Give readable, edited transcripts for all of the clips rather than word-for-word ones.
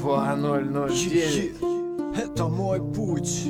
2009. Это мой путь.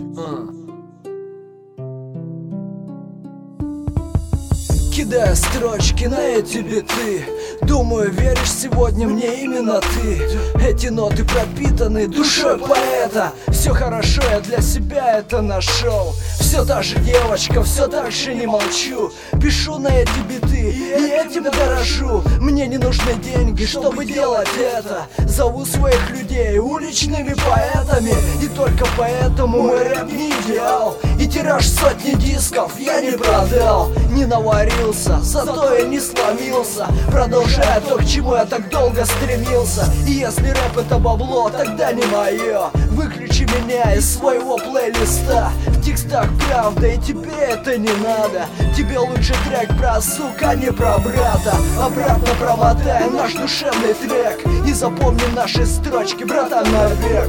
Кидая строчки на эти биты, думаю, веришь сегодня мне именно ты. Эти ноты пропитаны душой поэта. Все хорошо, я для себя это нашел. Все та же девочка, все так же не молчу. Пишу на эти биты и этим дорожу. Мне не нужны деньги, чтобы делать это. Зову своих людей уличными поэтами. И только поэтому мой рэп не идеал. И тираж сотни дисков я не продал. Не наварился, зато я не сломился. Продолжая то, к чему я так долго стремился. И если рэп это бабло, тогда не мое. Выключи меня из своего плейлиста. В текстах правда, и тебе это не надо. Тебе лучше трек про сука, а не про брата. Обратно промотай наш душевный трек и запомни наши строчки, братан, навек.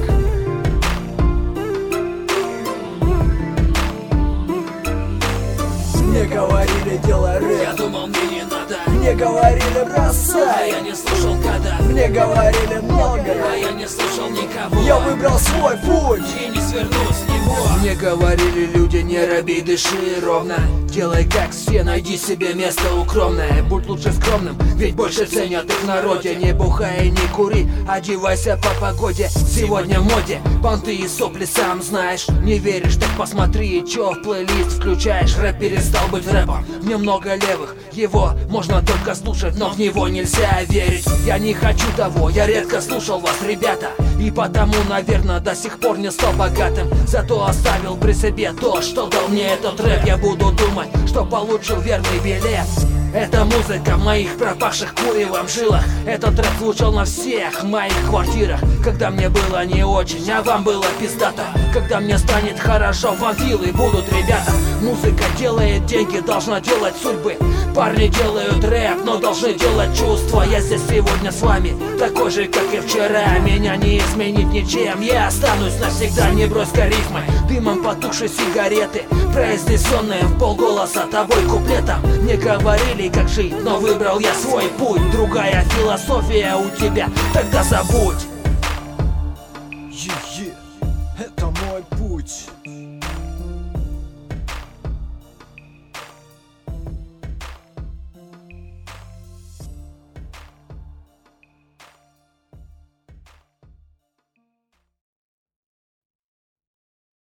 Мне говорили, делай рэп. Я думал, мне не надо. Мне говорили, А бросай. я не слушал когда. Мне говорили много. А я не слушал никого. Я выбрал свой путь И не сверну с него. Мне говорили люди, не робей, дыши ровно. Делай как все, найди себе место укромное. Будь лучше скромным, ведь больше ценят их в народе. Не бухай и не кури, одевайся по погоде. Сегодня в моде понты и сопли, сам знаешь. Не веришь, так посмотри, чё в плейлист включаешь. Рэп перестал быть рэпом, в нем много левых. Его можно только слушать, но в него нельзя верить. Я не хочу того, я редко слушал вас, ребята. И потому, наверное, до сих пор не стал богатым. Зато оставил при себе то, что дал мне этот рэп. Я буду думать, что получил верный билет. Это музыка в моих пропавших куревом жилах. Этот рэп звучал на всех моих квартирах. Когда мне было не очень, а вам было пиздато. Когда мне станет хорошо, вам вилы будут, ребята. Музыка делает деньги, должна делать судьбы. Парни делают рэп, но должны делать чувства. Я здесь сегодня с вами, такой же, как и вчера. Меня не изменить ничем, я останусь навсегда. Не брось-ка рифмы, дымом потухшей сигареты, произнесенные в полголоса тобой куплетом. Мне говорили, как жить, но выбрал я свой путь. Другая философия у тебя, тогда забудь.